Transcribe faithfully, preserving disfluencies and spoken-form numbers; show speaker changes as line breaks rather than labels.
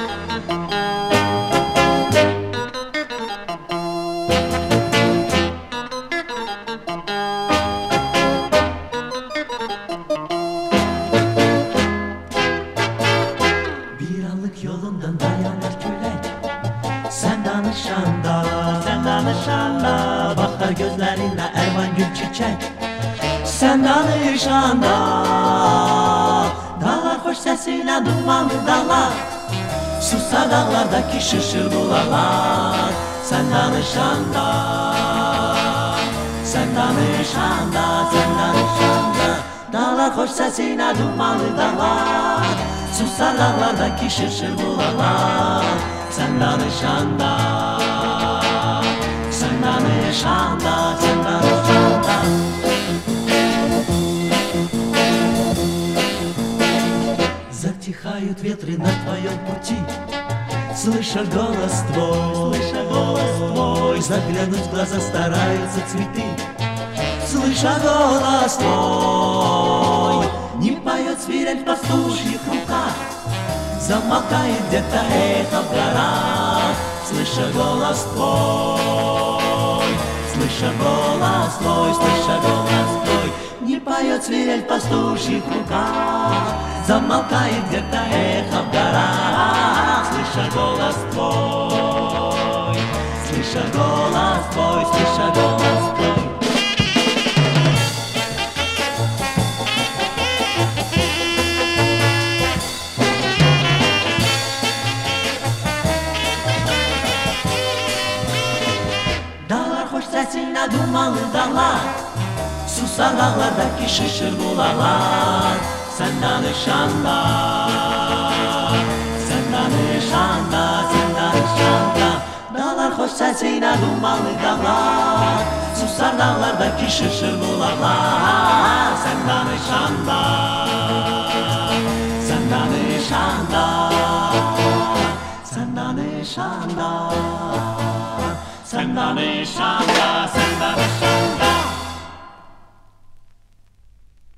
Yolundan dayanır külək Sən danışanda, sən danışanda Baxar gözlərinlə əlvan gül çiçək Sən danışanda Dağlar xoş səsinə dumanlı dağlar Susar dağlardakı şışır bulalar Sən danışanda Sən danışanda, sən danışanda Dağlar xoş səsinə dumanlı dağlar Susar dağlardaki şırşır bulalar Sen danışanda Sen danışanda Sen danışanda Затихают ветры на твоем пути Слыша голос твой Слыша голос твой Заглянуть в глаза стараются цветы Слыша голос твой Не поет свирель в пастушьих руках Замолкает где-то эхо в горах Слыша голос твой Слыша голос твой Слыша голос твой Не поет свирель в пастушьих руках Замолкает где-то эхо в горах Слыша голос твой Слыша голос твой Слыша голос твой Səsinə dumanlı dağlar Susar dağlardakı şışır bulalar Sən danışanda Sən danışanda Sən danışanda Dağlar xoş səsinə dumanlı dağlar Susar dağlardakı şışır bulalar Sən danışanda Sən danışanda Sən danışanda Sen danışanda